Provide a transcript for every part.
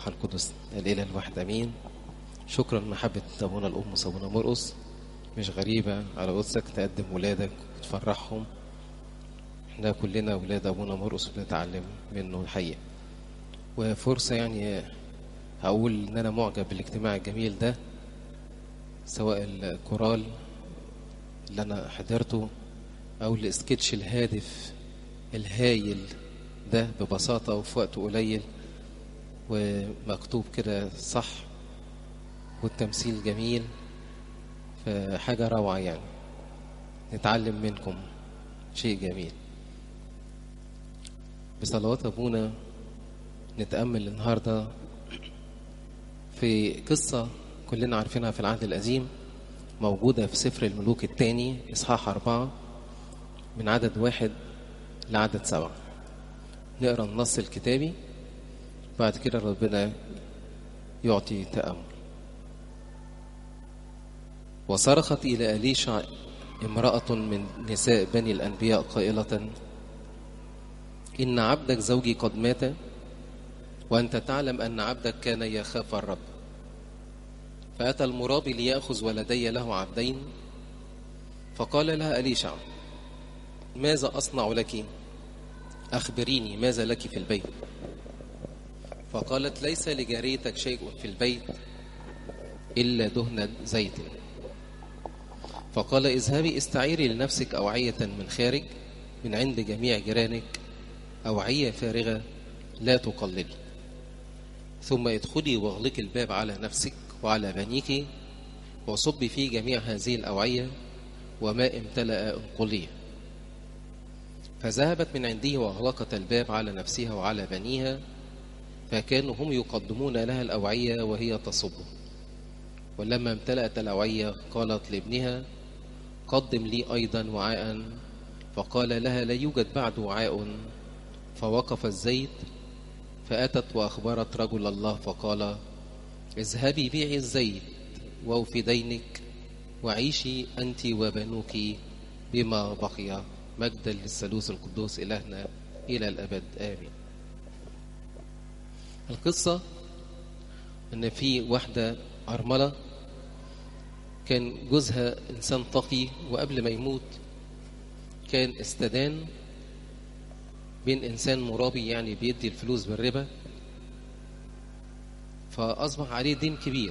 القدس الإله الواحد أمين. شكرا محبة أبونا الأم وأبونا مرقس، مش غريبة على قدسك تقدم ولادك وتفرحهم. احنا كلنا ولاد أبونا مرقس بنتعلم منه الحقيقة، وفرصة يعني هقول إن أنا معجب بالاجتماع الجميل ده، سواء الكورال اللي أنا حضرته أو السكتش الهادف الهايل ده ببساطة وفي وقت قليل ومكتوب كده صح، والتمثيل جميل، فحاجة روعة يعني نتعلم منكم شيء جميل. بصلوات أبونا نتأمل النهاردة في قصة كلنا عارفينها في العهد القديم، موجودة في سفر الملوك الثاني إصحاح 4 من عدد 1 لعدد 7. نقرأ النص الكتابي، بعد كده ربنا يعطي تأمل. وصرخت إلى أليشع امرأة من نساء بني الأنبياء قائلة: إن عبدك زوجي قد مات، وأنت تعلم أن عبدك كان يخاف الرب. فأتى المرابي ليأخذ ولدي له عبدين، فقال لها أليشع: ماذا أصنع لك؟ أخبريني ماذا لك في البيت. فقالت: ليس لجاريتك شيء في البيت إلا دهنة زيت. فقال: اذهبي استعيري لنفسك أوعية من خارج من عند جميع جيرانك، أوعية فارغة لا تقللي، ثم ادخلي واغلقي الباب على نفسك وعلى بنيك، وصبي في جميع هذه الأوعية وماء امتلأ انقليه. فذهبت من عنده وأغلقت الباب على نفسها وعلى بنيها، فكانوا هم يقدمون لها الأوعية وهي تصب. ولما امتلأت الأوعية قالت لابنها: قدم لي أيضا وعاء. فقال لها: لا يوجد بعد وعاء. فوقف الزيت، فأتت وأخبرت رجل الله فقال: اذهبي بيعي الزيت وأوفي دينك وعيشي أنت وبنوك بما بقي، مجدا للثالوث القدوس إلهنا إلى الأبد آمين. القصة إن في واحدة أرملة كان جوزها إنسان تقي، وقبل ما يموت كان استدان بين إنسان مرابي يعني بيدي الفلوس بالربا، فأصبح عليه دين كبير.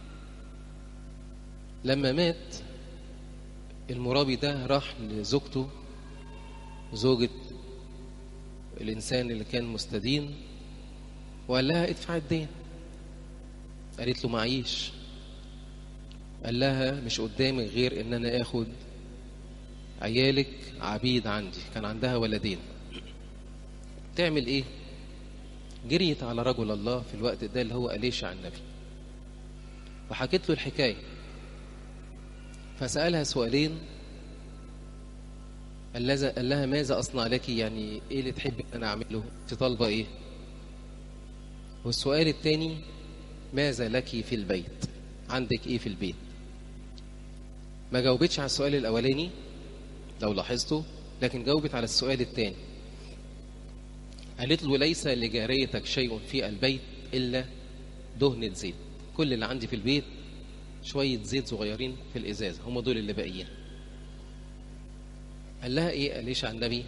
لما مات المرابي ده راح لزوجته، زوجة الإنسان اللي كان مستدين، وقال لها: ادفع الدين. قالت له: معيش. قال لها: مش قدامي غير ان انا اخد عيالك عبيد عندي. كان عندها ولدين. تعمل ايه؟ جريت على رجل الله في الوقت ده اللي هو أليشع النبي، وحكيت له الحكاية. فسألها سؤالين. قال لها: ماذا أصنع لك؟ يعني ايه اللي تحب انا اعمله؟ انت طالبة ايه؟ والسؤال الثاني: ماذا لك في البيت؟ عندك ايه في البيت؟ ما جاوبتش على السؤال الاولاني لو لاحظته، لكن جاوبت على السؤال الثاني. قالت له: ليس لجاريتك شيء في البيت الا دهنة زيت. كل اللي عندي في البيت شوية زيت صغيرين في الازازة، هم دول اللي باقيين. قال لها: ايه أليشع النبي؟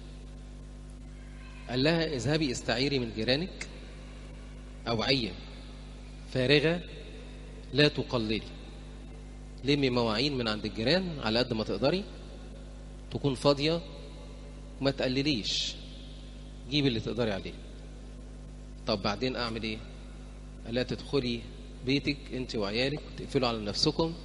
قال لها: اذهبي استعيري من جيرانك أوعية فارغة لا تقللي. لمي مواعين من عند الجيران على قد ما تقدري، تكون فاضية وما تقلليش، جيب اللي تقدري عليه. طب بعدين أعمل إيه؟ قال لها: تدخلي بيتك أنت وعيالك وتقفلوا على نفسكم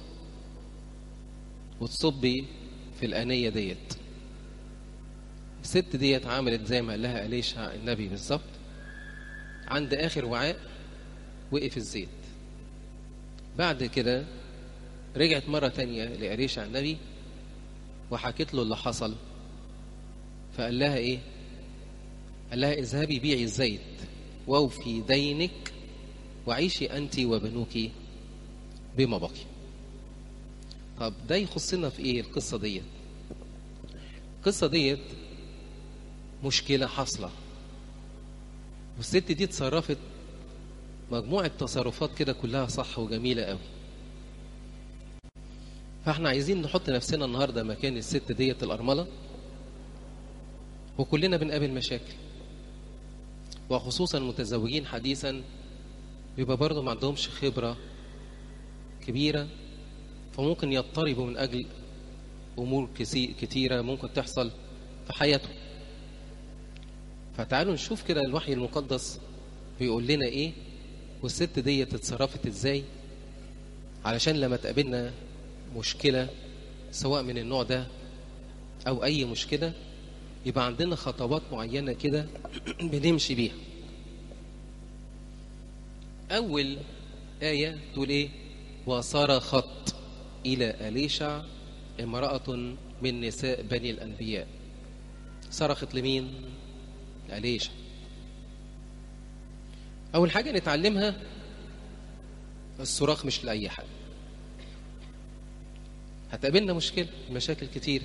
وتصبي في الآنية ديت. الست ديت عملت زي ما قال لها أليشع النبي بالظبط. عند آخر وعاء وقف الزيت. بعد كده رجعت مرة تانية لأليشع النبي وحكيت له اللي حصل. فقال لها ايه؟ قال لها: اذهبي بيعي الزيت واوفي دينك وعيشي أنت وبنوك بما بقي. طب ده يخصنا في ايه القصة ديت؟ القصة ديت مشكلة حاصلة، والست دي اتصرفت مجموعة تصرفات كده كلها صح وجميلة قوي. فاحنا عايزين نحط نفسنا النهاردة مكان الست ديت الأرملة، وكلنا بنقابل مشاكل، وخصوصا المتزوجين حديثا بيبقى برضه ما عندهمش خبرة كبيرة، فممكن يضطربوا من أجل أمور كتيرة ممكن تحصل في حياتهم. فتعالوا نشوف كده الوحي المقدس بيقول لنا إيه، والست دي اتصرفت إزاي، علشان لما تقابلنا مشكلة سواء من النوع ده أو أي مشكلة يبقى عندنا خطوات معينة كده بنمشي بيها. أول آية تقول إيه؟ وصرخت إلى أليشع امرأة من نساء بني الأنبياء. صرخت لمين؟ لأليشع. أول حاجة نتعلمها الصراخ مش لأي حد. هتقابلنا مشاكل كتير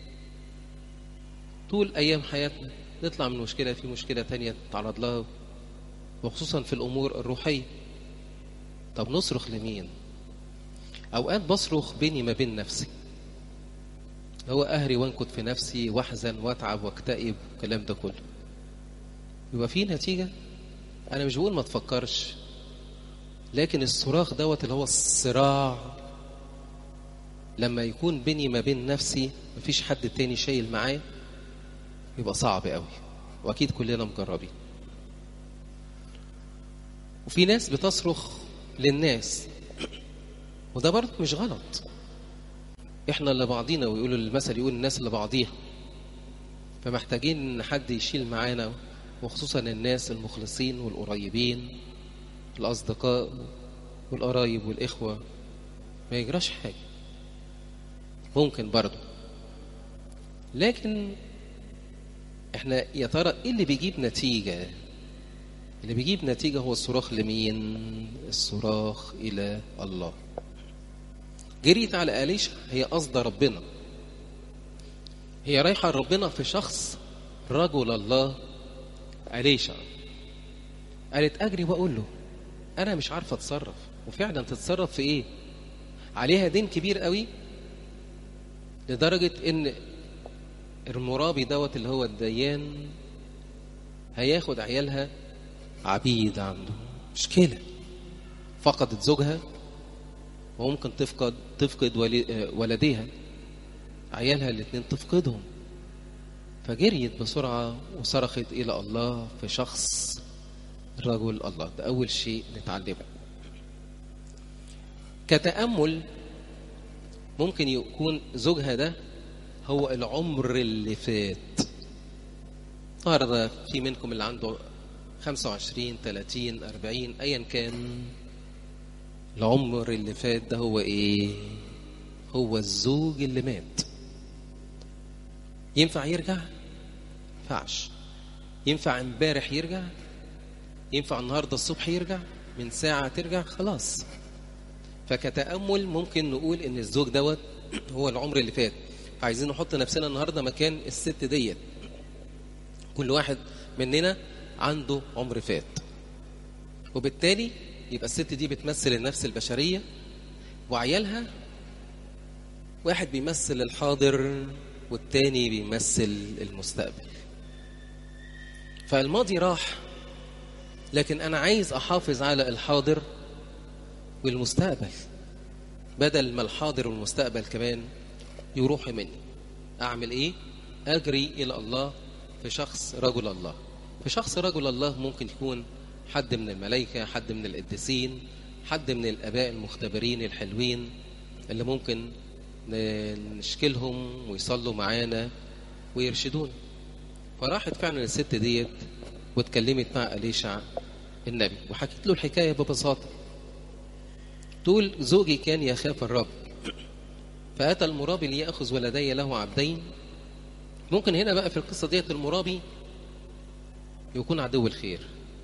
طول أيام حياتنا، نطلع من مشكلة في مشكلة تانية نتعرض لها، وخصوصا في الأمور الروحية. طب نصرخ لمين؟ أوقات بصرخ بيني ما بين نفسي، هو أهري وانكد في نفسي واحزن واتعب واكتئب والكلام ده كله، يبقى فيه نتيجة. أنا مش بقول ما تفكرش، لكن الصراخ دوت اللي هو الصراع لما يكون بيني ما بين نفسي مفيش حد تاني شايل معاه يبقى صعب قوي، وأكيد كلنا مجربين. وفي ناس بتصرخ للناس، وده برضه مش غلط. احنا اللي بعضينا، ويقولوا المثل يقول الناس اللي بعضيها، فمحتاجين ان حد يشيل معانا، وخصوصا الناس المخلصين والقريبين، الأصدقاء والقرايب والإخوة. ما يجراش حاجة، ممكن برضه، لكن احنا يا ترى ايه اللي بيجيب نتيجة؟ اللي بيجيب نتيجة هو الصراخ لمين؟ الصراخ إلى الله. جريت على أليشع، هي قصد ربنا، هي رايحة ربنا في شخص رجل الله أليشع. قالت أجري وأقول له أنا مش عارفة أتصرف. وفعلا تتصرف في إيه؟ عليها دين كبير قوي، لدرجة إن المرابي دوت اللي هو الديان هياخد عيالها عبيد عنده. مشكلة، فقدت زوجها وممكن تفقد ولديها، عيالها الاثنين تفقدهم. فجريت بسرعة وصرخت إلى الله في شخص رجل الله. ده أول شيء نتعلمه. كتأمل، ممكن يكون زوجها ده هو العمر اللي فات. النهارده في منكم اللي عنده 25 30 40 أيا كان، العمر اللي فات ده هو إيه؟ هو الزوج اللي مات. ينفع يرجع؟ ينفعش. ينفع امبارح يرجع؟ ينفع النهارده الصبح يرجع؟ من ساعة ترجع؟ خلاص. فكتأمل ممكن نقول إن الزوج دوت هو العمر اللي فات. عايزين نحط نفسنا النهارده مكان الست ديت. كل واحد مننا عنده عمر فات، وبالتالي يبقى الست دي بتمثل النفس البشرية، وعيالها واحد بيمثل الحاضر والتاني بيمثل المستقبل. فالماضي راح، لكن أنا عايز أحافظ على الحاضر والمستقبل، بدل ما الحاضر والمستقبل كمان يروحوا مني. أعمل إيه؟ أجري إلى الله في شخص رجل الله. في شخص رجل الله ممكن يكون حد من الملائكة، حد من القديسين، حد من الآباء المختبرين الحلوين اللي ممكن نشكلهم ويصلوا معانا ويرشدونا. فراحت فعلا الست ديت واتكلمت مع أليشع النبي وحكيت له الحكاية ببساطة. تقول زوجي كان يخاف الرب، فأتى المرابي ليأخذ ولدي له عبدين. ممكن هنا بقى في القصة ديت المرابي يكون عدو الخير،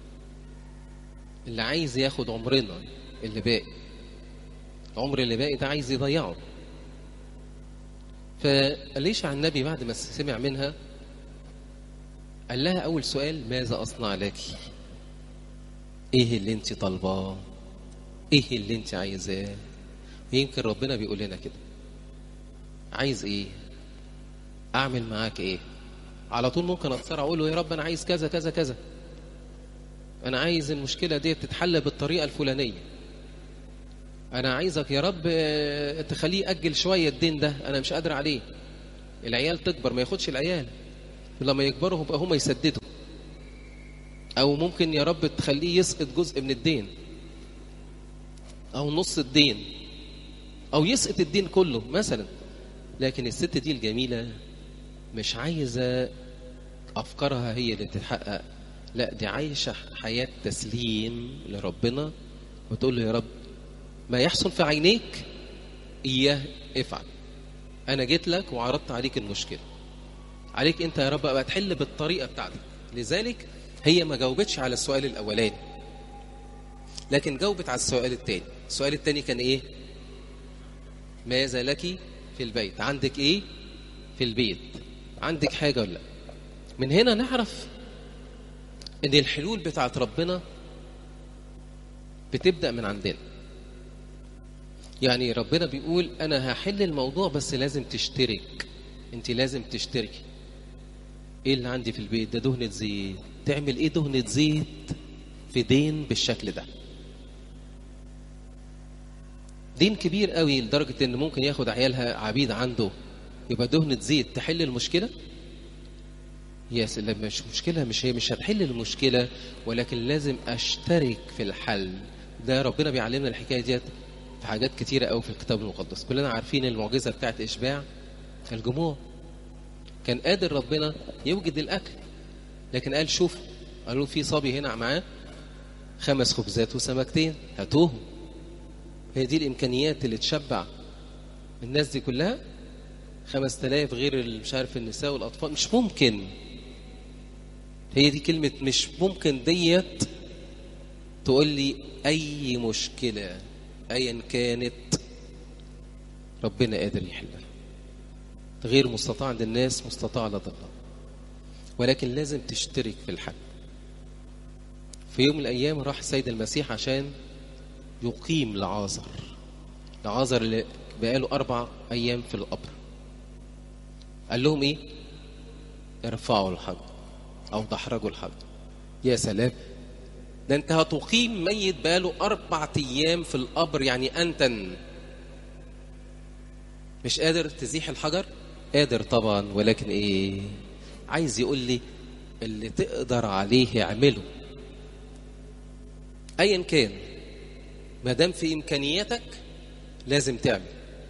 اللي عايز ياخد عمرنا اللي باقي، العمر اللي باقي ده عايز يضيعه. فأليشع النبي بعد ما سمع منها قال لها أول سؤال: ماذا أصنع لك؟ ايه اللي انت طالباه؟ ايه اللي انت عايزاه؟ يمكن ربنا بيقول لنا كده، عايز ايه؟ اعمل معاك ايه؟ على طول ممكن اتسرع اقول له يا رب انا عايز كذا كذا كذا، انا عايز المشكله دي تتحل بالطريقه الفلانيه، انا عايزك يا رب تخليه ياجل شويه الدين ده، انا مش قادر عليه. العيال تكبر، ما ياخدش العيال، لما يكبروا يبقى هم يسددوا. او ممكن يا رب تخليه يسقط جزء من الدين او نص الدين او يسقط الدين كله مثلا. لكن الست دي الجميله مش عايزه افكارها هي اللي تتحقق، لا دي عايشه حياه تسليم لربنا، وتقول له يا رب ما يحصل في عينيك اياه افعل. انا جيت لك وعرضت عليك المشكله، عليك انت يا رب بقى تحل بالطريقه بتاعتك. لذلك هي ما جاوبتش على السؤال الاولاني، لكن جاوبت على السؤال الثاني. السؤال الثاني كان ايه؟ ماذا لك في البيت؟ عندك ايه في البيت؟ عندك حاجه ولا لا؟ من هنا نعرف ان الحلول بتاعت ربنا بتبدا من عندنا. يعني ربنا بيقول انا هحل الموضوع بس لازم تشترك، انت لازم تشتركي. ايه اللي عندي في البيت ده؟ دهنة زيت. تعمل ايه دهنة زيت في دين بالشكل ده؟ دين كبير قوي لدرجة ان ممكن ياخد عيالها عبيد عنده، يبقى دهنة زيت تحل المشكلة؟ يا سلام، مش مشكلة، مش هتحل المشكلة، ولكن لازم اشترك في الحل ده. ربنا بيعلمنا الحكاية ديت في حاجات كتيرة قوي في الكتاب المقدس. كلنا عارفين المعجزة بتاعت إشباع الجموع. كان قادر ربنا يوجد الأكل، لكن قال شوف، قالوا في صبي هنا معاه 5 خبزات وسمكتين، هاتوهم. هي دي الإمكانيات اللي تشبع الناس دي كلها؟ 5000 غير مش عارف النساء والأطفال؟ مش ممكن. هي دي كلمة مش ممكن ديت تقول لي أي مشكلة أيا كانت ربنا قادر يحلها. غير مستطاع عند الناس مستطاع لدى الله، ولكن لازم تشترك في الحل. في يوم من الأيام راح السيد المسيح عشان يقيم لعازر اللي بقاله 4 أيام في القبر. قال لهم إيه؟ ارفعوا الحجر أو دحرجوا الحجر. يا سلام، ده أنت هتقيم ميت بقاله 4 أيام في القبر، يعني أنت مش قادر تزيح الحجر؟ قادر طبعا، ولكن إيه؟ عايز يقول لي اللي تقدر عليه اعمله أيا كان، ما دام في إمكانياتك لازم تعمل.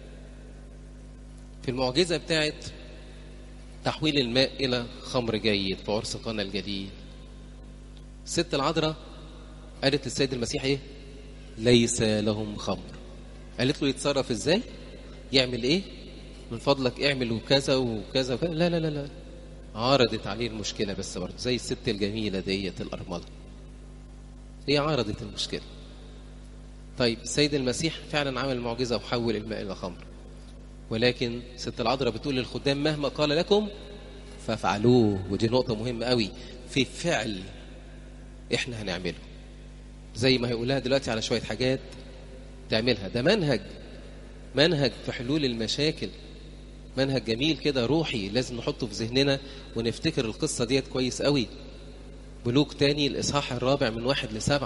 في المعجزة بتاعت تحويل الماء إلى خمر جيد في عرس قانا الجليل، الست العذراء قالت للسيد المسيح إيه؟ ليس لهم خمر. قالت له يتصرف إزاي؟ يعمل إيه؟ من فضلك اعمل كذا وكذا وكذا. لا لا لا لا، عارضت عليه المشكلة. بس برضه زي الست الجميلة ديت الأرملة، هي عارضت المشكلة. طيب السيد المسيح فعلا عمل المعجزة وحول الماء إلى خمر، ولكن ست العذراء بتقول للخدام مهما قال لكم فافعلوه. ودي نقطة مهمة قوي، في فعل احنا هنعمله. زي ما هيقولها دلوقتي على شوية حاجات تعملها. ده منهج في حلول المشاكل، منهج جميل كده روحي لازم نحطه في ذهننا ونفتكر القصة ديت كويس قوي. ملوك تاني الإصحاح 4 من 1 ل7.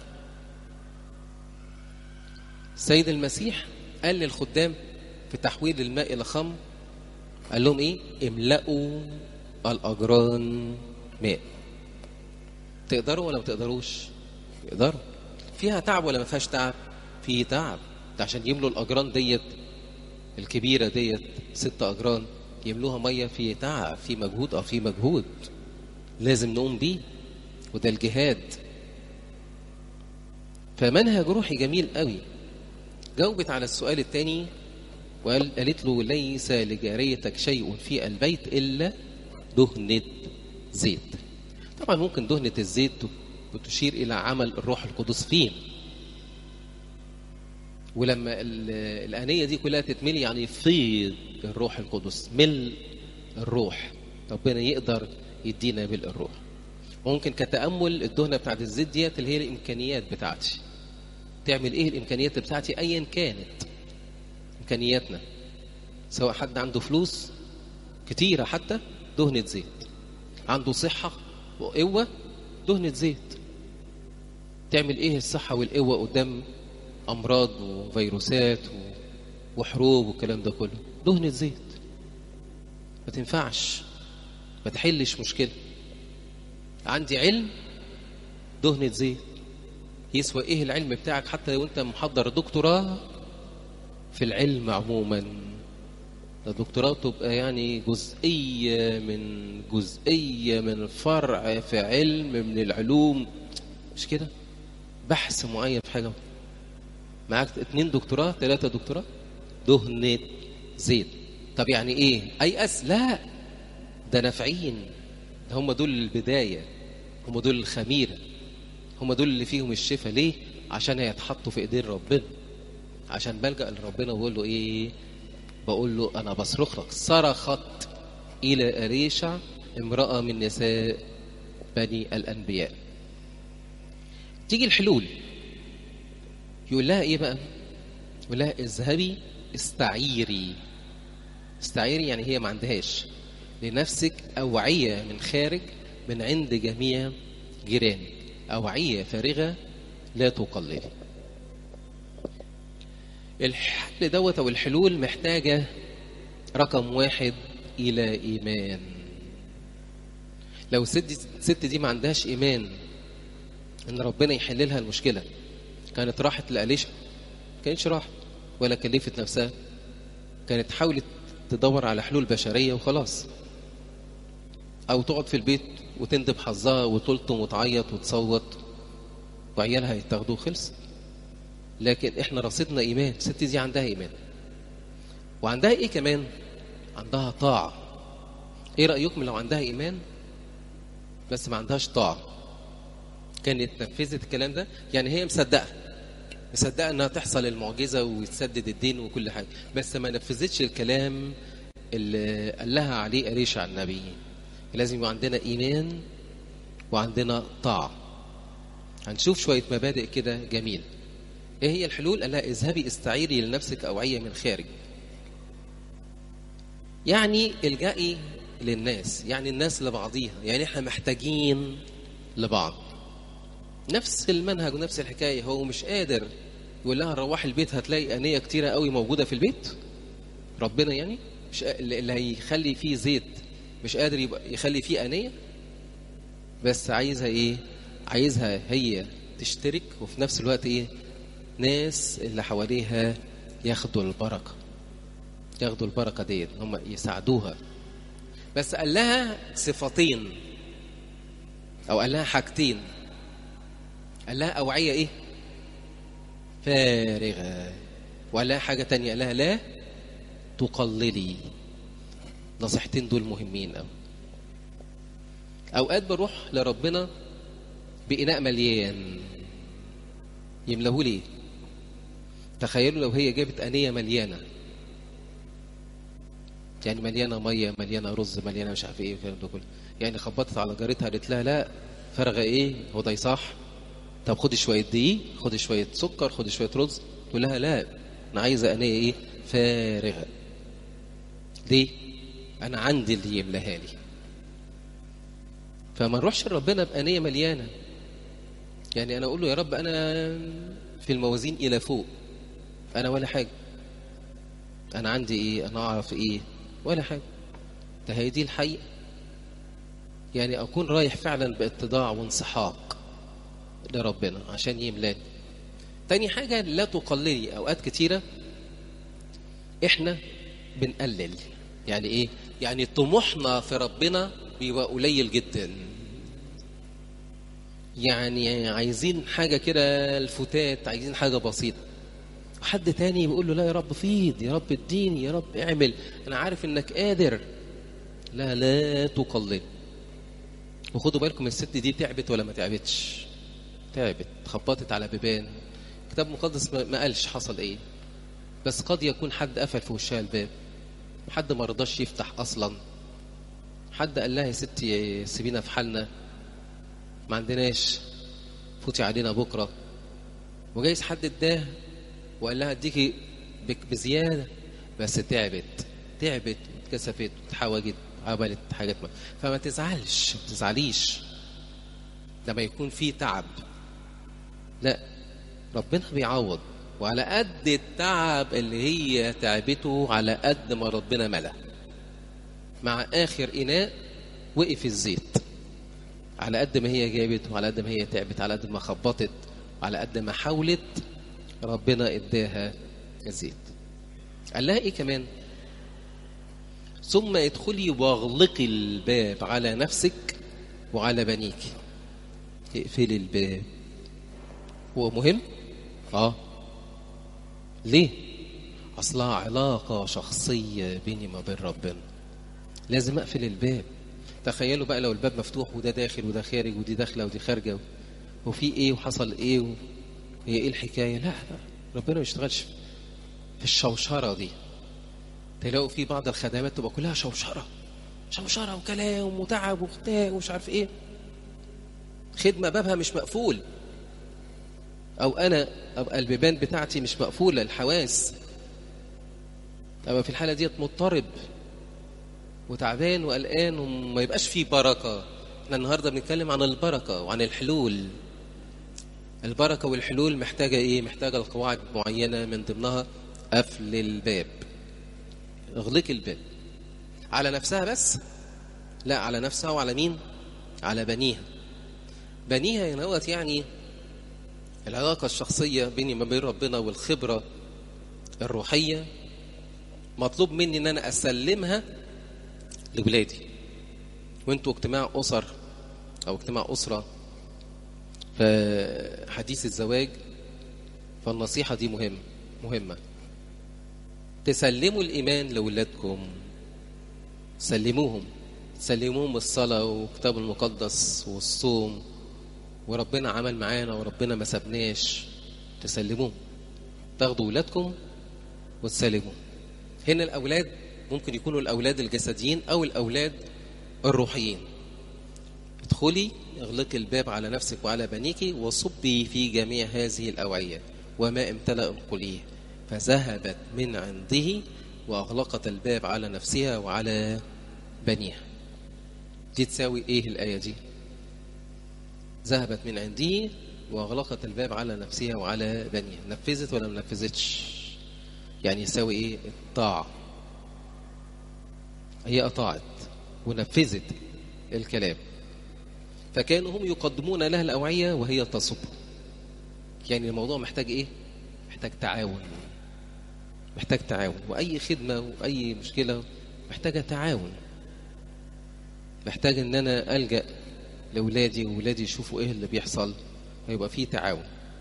السيد المسيح قال للخدام في تحويل الماء إلى خمر، قال لهم إيه؟ املأوا الأجران ماء. تقدروا ولا ما تقدروش؟ تقدروا. فيها تعب ولا ما فيهاش تعب؟ فيه تعب. ده عشان يملوا الأجران ديت الكبيرة ديت 6 أجران يملوها مية، فيه تعب، فيه مجهود، فيه مجهود لازم نقوم بيه، وده الجهاد. فمنهج روحي جميل قوي. جاوبت على السؤال الثاني وقالت له ليس لجاريتك شيء في البيت إلا دهنة زيت. طبعا ممكن دهنة الزيت بتشير إلى عمل الروح القدس فيه، ولما الآنية دي كلها تتملي يعني فيض الروح القدس، ملء الروح. ربنا يقدر يدينا ملء الروح. ممكن كتأمل الدهنة بتاعت الزيت ديت اللي هي الإمكانيات بتاعتي. تعمل إيه الإمكانيات بتاعتي أيا كانت إمكانياتنا، سواء حد عنده فلوس كتيرة حتى دهنة زيت، عنده صحة وقوة دهنة زيت. تعمل إيه الصحة والقوة قدام أمراض وفيروسات وحروب والكلام ده كله؟ دهنة زيت. ما تنفعش، ما تحلش مشكلة. عندي علم، دهنة زيت. يسوى ايه العلم بتاعك حتى لو انت محضر دكتوراه في العلم عموما؟ الدكتوراه تبقى يعني جزئية من فرع في علم من العلوم، مش كده؟ بحث معين في حاجة. معاك 2 دكتوراه 3 دكتوراه دهنة زيت. طب يعني ايه ايأس؟ لا، ده نافعين. هم دول البداية، هم دول الخميرة، هم دول اللي فيهم الشفاء. ليه؟ عشان هيتحطوا في ايدين ربنا، عشان بلجأ لربنا وبقول له ايه؟ بقول له انا بصرخ لك. صرخت الى أريشع امرأة من نساء بني الانبياء. تيجي الحلول، يقول لها ايه بقى؟ يقول لها اذهبي استعيري. استعيري يعني هي ما عندهاش لنفسك أوعية من خارج من عند جميع جيرانك، أوعية فارغة لا تقللي. الحل دوت أو الحلول محتاجة رقم 1 إلى إيمان. لو الست دي ما عندهاش إيمان إن ربنا يحل لها المشكلة، كانت راحت لأليشع؟ كانتش راحت ولا كلفت نفسها، كانت حاولت تدور على حلول بشرية وخلاص، أو تقعد في البيت وتندب حظها وتلطم وتعيط وتصوت وعيالها يتاخدوا خلص. لكن احنا رصدنا إيمان. الست دي عندها إيمان، وعندها إيه كمان؟ عندها طاعة. إيه رأيكم لو عندها إيمان بس ما عندهاش طاعة؟ كانت نفذت الكلام ده؟ يعني هي مصدقة انها تحصل المعجزة ويتسدد الدين وكل حاجة، بس ما نفذتش الكلام اللي قال لها عليه أليشع النبي. لازم يبقى عندنا إيمان وعندنا طاعة. هنشوف شوية مبادئ كده جميل. ايه هي الحلول؟ قال لها اذهبي استعيري لنفسك أوعية من خارج. يعني الجئي للناس، يعني الناس لبعضيها، يعني احنا محتاجين لبعض. نفس المنهج ونفس الحكاية. هو مش قادر يقول لها روح البيت هتلاقي أنية كتيرة قوي موجودة في البيت. ربنا يعني مش اللي هيخلي فيه زيت مش قادر يبقى يخلي فيه أنية، بس عايزها ايه؟ عايزها هي تشترك، وفي نفس الوقت ايه؟ ناس اللي حواليها ياخدوا البركة ديت، هم يساعدوها. بس قال لها صفتين او قال لها حاجتين. قال لها أوعية ايه؟ فارغة. وقال لها حاجة تانية، قال لها لا تقللي. نصيحتين دول مهمين أوي. أوقات بروح لربنا بإناء مليان، يملاه ليه؟ تخيلوا لو هي جابت أنية مليانة، يعني مليانة مية، مليانة رز، مليانة مش عارف ايه والكلام ده كله، يعني خبطت على جارتها قالت لها لا فارغة ايه؟ هو ده يصح؟ طب خدي شوية دقيق، خدي شوية سكر، خدي شوية رز. تقول لها لا أنا عايزة أنية ايه؟ فارغة. ليه؟ أنا عندي اللي يملاها لي. فما نروحش لربنا بأنية مليانة. يعني أنا أقول له يا رب أنا في الموازين إلى فوق، أنا ولا حاجة. أنا عندي إيه؟ أنا أعرف إيه؟ ولا حاجة. ده هي دي الحقيقة. يعني أكون رايح فعلا باتضاع وانسحاق لربنا عشان يملاني. تاني حاجة لا تقللي. أوقات كتيرة إحنا بنقلل. يعني إيه؟ يعني طموحنا في ربنا بيبقى قليل جدا. يعني عايزين حاجة كده الفتات، عايزين حاجة بسيطة. حد تاني بيقول له لا يا رب فيد، يا رب اديني، يا رب اعمل، أنا عارف إنك قادر. لا تقلل. وخدوا بالكم الست دي تعبت ولا ما تعبتش؟ تعبت، خبطت على بيبان. كتاب مقدس ما قالش حصل ايه، بس قد يكون حد قفل في وشها الباب، حد ما رضاش يفتح اصلا، حد قال لها يا ستي سيبينا في حالنا. ما عندناش، فوتي علينا بكرة. وجايز حد اداه وقال لها اديكي بزيادة، بس تعبت واتكسفت واتحوجت عملت حاجات فما تزعلش، ما تزعليش لما يكون في تعب. لا، ربنا بيعوض، وعلى قد التعب اللي هي تعبته على قد ما ربنا ملا. مع آخر إناء وقف الزيت، على قد ما هي جابت وعلى قد ما هي تعبت، على قد ما خبطت وعلى قد ما حاولت، ربنا اداها الزيت. قال لها ايه كمان؟ ثم ادخلي واغلقي الباب على نفسك وعلى بنيك. اقفلي الباب. هو مهم؟ ليه؟ اصلها علاقة شخصية بيني ما بين ربنا، لازم اقفل الباب. تخيلوا بقى لو الباب مفتوح وده داخل وده خارج ودي داخله ودي خارجه، وفي ايه وحصل ايه هي ايه الحكايه؟ لا ربنا ما يشتغلش في الشوشره دي. تلاقوا في بعض الخدمات تبقى كلها شوشره وكلام وتعب وخناق ومش عارف ايه، خدمه بابها مش مقفول، او انا ابقى البيبان بتاعتي مش مقفوله، الحواس ابقى في الحاله ديت مضطرب وتعبان وقلقان وما يبقاش فيه بركه. احنا النهارده بنتكلم عن البركه وعن الحلول. البركه والحلول محتاجه ايه؟ محتاجه القواعد معينه، من ضمنها قفل الباب. اغلقي الباب على نفسها بس؟ لا، على نفسها وعلى مين؟ على بنيها. بنيها ينوت يعني العلاقه الشخصيه بيني ما بين ربنا والخبره الروحيه، مطلوب مني ان انا اسلمها لولادي. وانتوا اجتماع اسر او اجتماع اسره في حديث الزواج، فالنصيحه دي مهمه. تسلموا الايمان لاولادكم، سلموهم الصلاه والكتاب المقدس والصوم، وربنا عمل معانا وربنا ما سابناش. تسلموهم، تاخدوا اولادكم وتسلموا. هنا الاولاد ممكن يكونوا الاولاد الجسديين او الاولاد الروحيين. ادخلي اغلقي الباب على نفسك وعلى بنيك وصبي في جميع هذه الاوعيه، وما امتلأ انقليه. فذهبت من عنده واغلقت الباب على نفسها وعلى بنيها. دي تساوي ايه الايه دي؟ ذهبت من عنده واغلقت الباب على نفسها وعلى بنيها. نفذت ولا ما نفذتش؟ يعني يساوي ايه؟ الطاعه. هي اطاعت ونفذت الكلام. فكانوا هم يقدمون لها الاوعيه وهي تصب. يعني الموضوع محتاج ايه؟ محتاج تعاون. واي خدمه واي مشكله محتاجه تعاون. محتاج ان انا الجا لاولادي واولادي يشوفوا ايه اللي بيحصل، ويبقى فيه تعاون.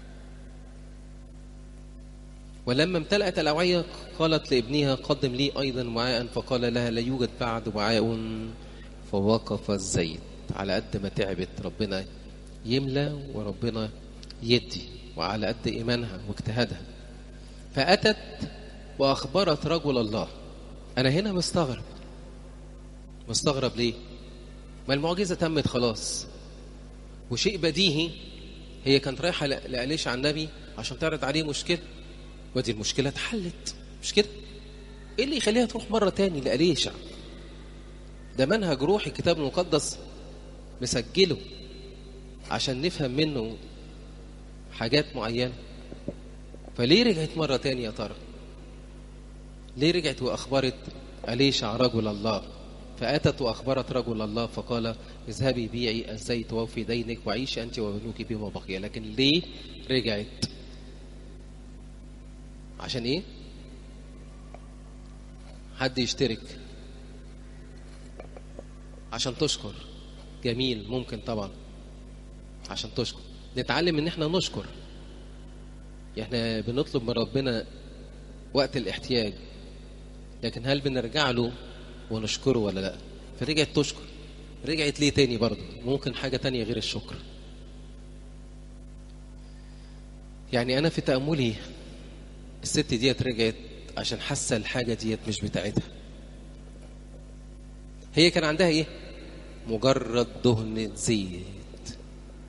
ولما امتلأت الأوعية قالت لابنها قدم لي أيضا وعاء، فقال لها لا يوجد بعد وعاء، فوقف الزيت. على قد ما تعبت ربنا يملى وربنا يدي، وعلى قد إيمانها واجتهادها. فأتت وأخبرت رجل الله. أنا هنا مستغرب ليه؟ ما المعجزة تمت خلاص، وشيء بديهي هي كانت رايحة لأليشع على النبي عشان تعرض عليه مشكلة، ودي المشكلة اتحلت، مش كده؟ ايه اللي يخليها تروح مرة تاني لأليشع؟ ده منهج روحي الكتاب المقدس مسجله عشان نفهم منه حاجات معينة. فليه رجعت مرة تاني يا ترى؟ ليه رجعت وأخبرت أليشع رجل الله؟ فأتت وأخبرت رجل الله فقال اذهبي بيعي الزيت وفي دينك وعيشي أنت وبنوك بما بقي. لكن ليه رجعت؟ عشان ايه؟ حد يشترك؟ عشان تشكر. جميل، ممكن طبعا عشان تشكر. نتعلم ان احنا نشكر. احنا بنطلب من ربنا وقت الاحتياج، لكن هل بنرجع له ونشكره ولا لا؟ فرجعت تشكر. رجعت ليه تاني برضه؟ ممكن حاجة تانية غير الشكر. يعني انا في تأملي الست ديت رجعت عشان حاسه الحاجه ديت مش بتاعتها. هي كان عندها ايه؟ مجرد دهنة زيت.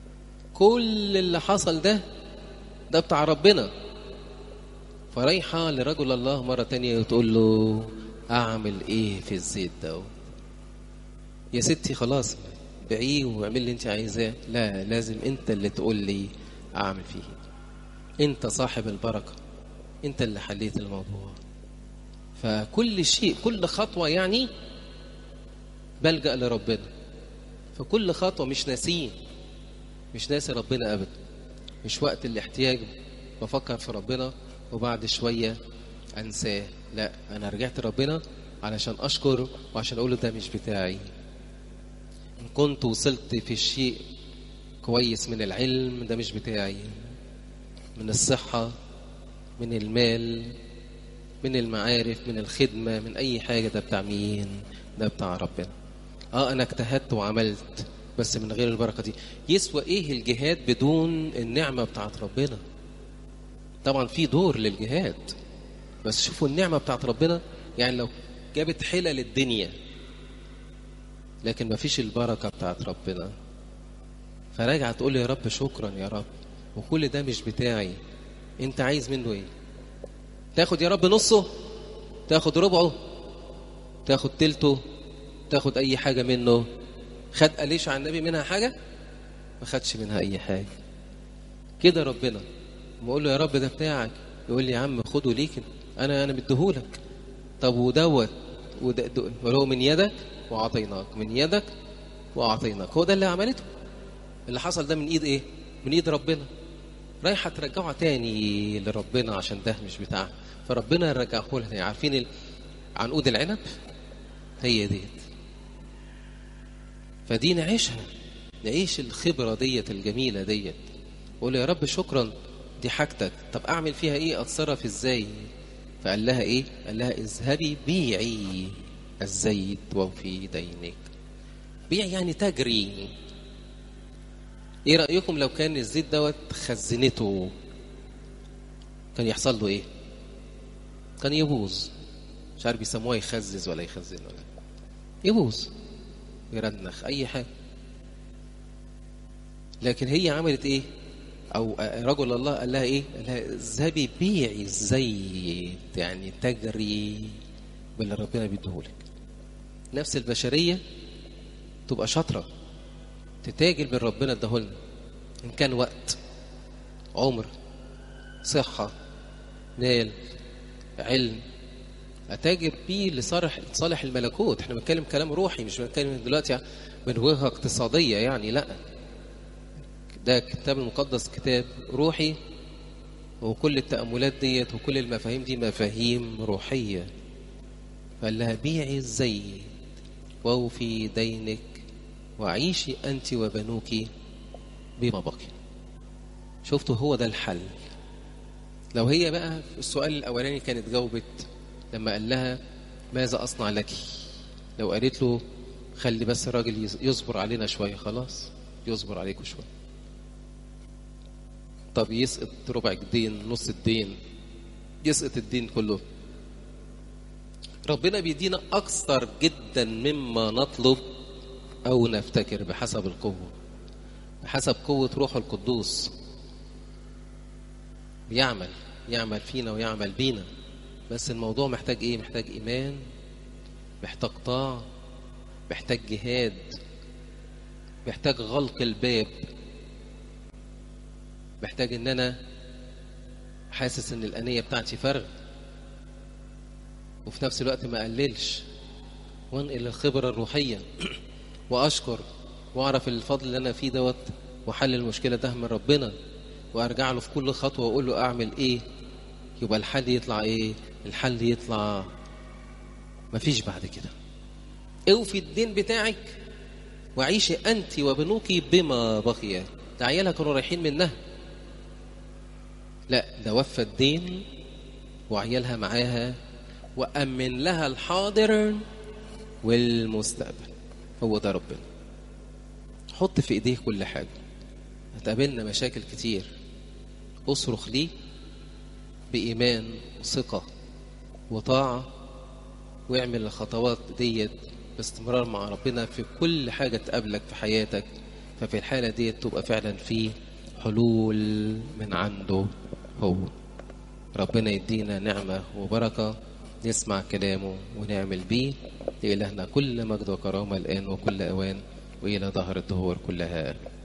كل اللي حصل ده بتاع ربنا. فرايحة لرجل الله مرة تانية وتقول له أعمل إيه في الزيت ده؟ يا ستي خلاص بيعيه واعمل اللي انت عايزاه. لا، لازم انت اللي تقول لي أعمل فيه. انت صاحب البركة، انت اللي حليت الموضوع. فكل شيء، كل خطوة يعني بلجأ لربنا. فكل خطوة مش ناسين، مش ناسي ربنا أبدا. مش وقت الاحتياج بفكر في ربنا وبعد شوية أنساه. لا، أنا رجعت ربنا علشان أشكر وعشان أقوله ده مش بتاعي. إن كنت وصلت في الشيء كويس من العلم، ده مش بتاعي. من الصحة، من المال، من المعارف، من الخدمة، من أي حاجة، ده بتاع مين؟ ده بتاع ربنا. أنا اجتهدت وعملت بس من غير البركة دي. يسوى إيه الجهاد بدون النعمة بتاعت ربنا؟ طبعا في دور للجهاد، بس شوفوا النعمة بتاعت ربنا. يعني لو جابت حلل الدنيا لكن ما فيش البركة بتاعت ربنا، فراجع تقول لي يا رب شكرا يا رب، وكل ده مش بتاعي. انت عايز منه ايه؟ تاخد يا رب نصه، تاخد ربعه، تاخد تلته، تاخد اي حاجة منه. خد قاليش عن النبي منها حاجة؟ ما خدش منها اي حاجة. كده ربنا بقول له يا رب ده بتاعك، يقول لي يا عم خده ليك، انا مديهولك. طب ودوت ولو من يدك واعطيناك، من يدك واعطيناك. هو ده اللي عملته. اللي حصل ده من ايد ايه؟ من ايد ربنا. رايحه ترجعه تاني لربنا عشان ده مش بتاعها، فربنا يرجعه لها. عارفين عنقود العنب؟ هي ديت. فدي نعيشها، نعيش الخبره ديت الجميله ديت. قول يا رب شكرا، دي حاجتك. طب اعمل فيها ايه؟ اتصرف ازاي؟ فقال لها ايه؟ قال لها اذهبي بيعي الزيت وفي دينك. بيع يعني تجري. ايه رأيكم لو كان الزيت دوت خزنته، كان يحصل له ايه؟ كان يبوظ. مش عارف بيسموها يخزز ولا يخزن ولا يبوظ، يرنخ اي حاجه. لكن هي عملت ايه؟ او رجل الله قال لها ايه؟ قال لها اذهبي بيعي الزيت، يعني تجري باللي ربنا بيديهولك. نفس البشريه تبقى شاطره تتاجر بالربنا اداهولنا، ان كان وقت، عمر، صحه، مال، علم، اتاجر بيه لصالح الملكوت. احنا بنتكلم كلام روحي، مش بنتكلم دلوقتي من وجهه اقتصاديه يعني. لا، ده الكتاب المقدس كتاب روحي، وكل التأملات ديت وكل المفاهيم دي مفاهيم روحية. فقال لها بيعي الزيت ووفي دينك وعيشي أنت وبنوك بما بقي. شفتوا؟ هو ده الحل. لو هي بقى في السؤال الأولاني كانت جاوبت لما قال لها ماذا أصنع لك، لو قالت له خلي بس الراجل يصبر علينا شوية، خلاص يصبر عليكم شوية. طب يسقط ربع الدين، نص الدين، يسقط الدين كله. ربنا بيدينا أكثر جدا مما نطلب أو نفتكر بحسب القوة، بحسب قوة روح القدوس. يعمل فينا ويعمل بينا. بس الموضوع محتاج إيه؟ محتاج إيمان، محتاج طاعة، محتاج جهاد، محتاج غلق الباب، محتاج ان انا حاسس ان الانية بتاعتي فارغ، وفي نفس الوقت ما اقللش، وانقل الخبرة الروحية واشكر واعرف الفضل اللي انا فيه دوت، وحل المشكلة ده من ربنا، وارجع له في كل خطوة واقول له اعمل ايه. يبقى الحل يطلع ايه؟ الحل يطلع مفيش بعد كده. اوفي الدين بتاعك وعيشي انت وبنوك بما بقي. ده عيالها كانوا رايحين منها، لا ده وفى الدين وعيالها معاها وأمن لها الحاضر والمستقبل. هو ده ربنا. حط في ايديه كل حاجة. هتقابلنا مشاكل كتير، اصرخ ليه بإيمان وثقة وطاعة، واعمل الخطوات ديت باستمرار مع ربنا في كل حاجة تقابلك في حياتك. ففي الحالة ديت تبقى فعلا في حلول من عنده هو. ربنا يدينا نعمة وبركة نسمع كلامه ونعمل بيه. لإلهنا كل مجد وكرامة الآن وكل أوان وإلى ظهر الدهور كلها.